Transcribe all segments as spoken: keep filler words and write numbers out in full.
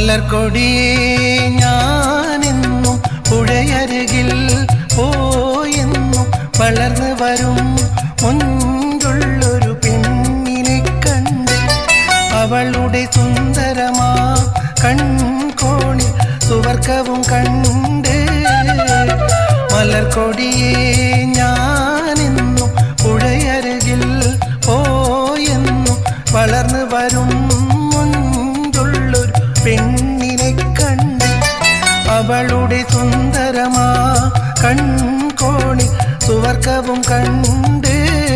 മലർക്കൊടിയേ ഞാനെന്നും പുഴയരികിൽ പോയെന്നും വളർന്നു വരും മുൻപുള്ളൊരു പെണ്ണിനെ കണ്ട് അവളുടെ സുന്ദരമാ കൺകോണിൽ സുവർഗവും കണ്ട് മലർക്കൊടിയേ ഞാനെന്നും പുഴയരികിൽ പോയെന്നും വളർന്നു വരും മുൻപുള്ളൊരു പെണ്ണിനെ കണ്ട് അവളുടെ സുന്ദരമാ കൺകോണിൽ സുവർഗവും കണ്ട്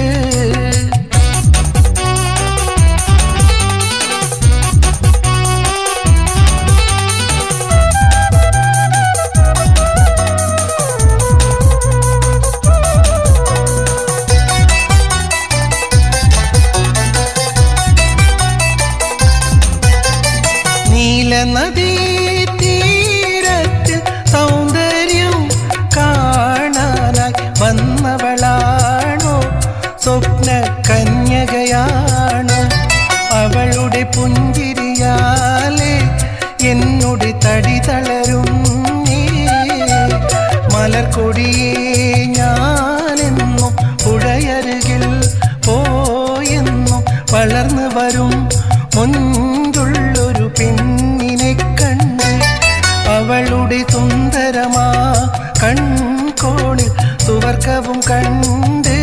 നീലനദീ തീരത്തിൽ സൗന്ദര്യം കാണാനായി വന്നവളാണോ സ്വപ്ന കന്യകയാണോ അവളുടെ പുഞ്ചിരിയാലെ എന്നോട് തടി തളരും മലർക്കൊടിയേ ഞാനെന്നും പുഴയരികിൽ പോയെന്നും വളർന്നു വരും മുൻപുള്ളൊരു പെണ്ണിനെ കണ്ട് അവളുടെ സുന്ദരമാ കൺകോണിൽ സുവർഗവും കണ്ട്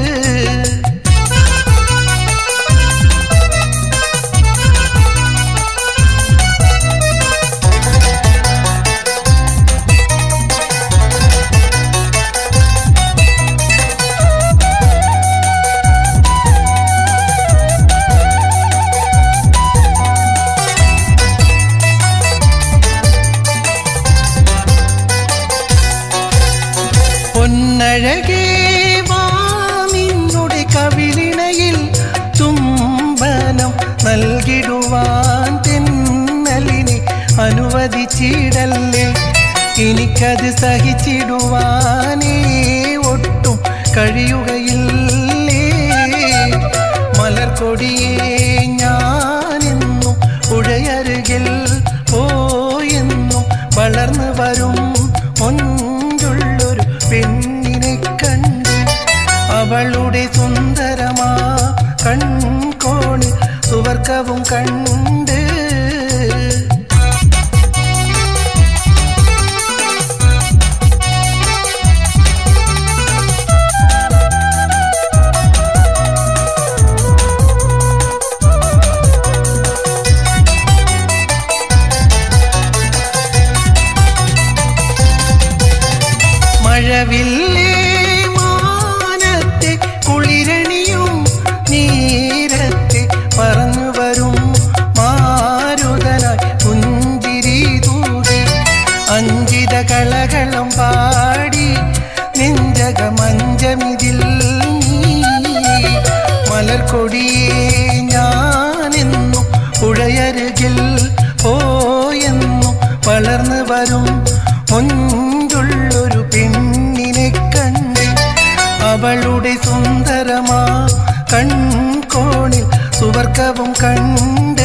പൊന്നഴകേ വാ നിന്നുടെ കവിളിണയിൽ ചുംബനം നൽകിടുവാൻ തെന്നലിനെ അനുവദിച്ചിടല്ലേ എനിക്കത് സഹിച്ചിടുവാനേ ഒട്ടും കഴിയുകയില്ലേ മലർക്കൊടിയേ ഞാനെന്നും പുഴയരികിൽ പോയെന്നും വളർന്നു വരും മുൻപുള്ളൊരു പെണ്ണിനെ കണ്ട് അവളുടെ സുന്ദരമാ കൺകോണിൽ സുവർഗവും കണ്ട് മഴവില്ലേ മാനത്തെ കുളിരണിയും നീരത്തെ പറന്നു വരും മാരുതനായി പുഞ്ചിരി തൂകി അഞ്ചിത കളകളം പാടി നെഞ്ചകമഞ്ചമിതിൽ മലർക്കൊടിയേ ഞാനെന്നും പുഴയരികിൽ പോയെന്നും വളർന്നു വരും മുൻപുള്ളൊരു പെണ്ണിനെ കണ്ട് അവളുടെ സുന്ദരമാ കൺകോണിൽ സുവർഗവും കണ്ട്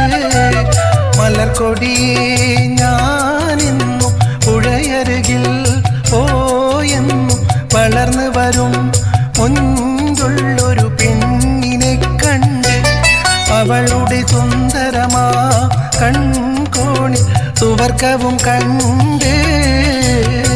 മലർക്കൊടിയേ ഞാനെന്നും പുഴയരികിൽ പോയെന്നും വളർന്നു വരും മുൻപുള്ളൊരു പെണ്ണിനെ കണ്ട് അവളുടെ സുന്ദരമാ കൺകോണിൽ സുവർഗവും കണ്ട്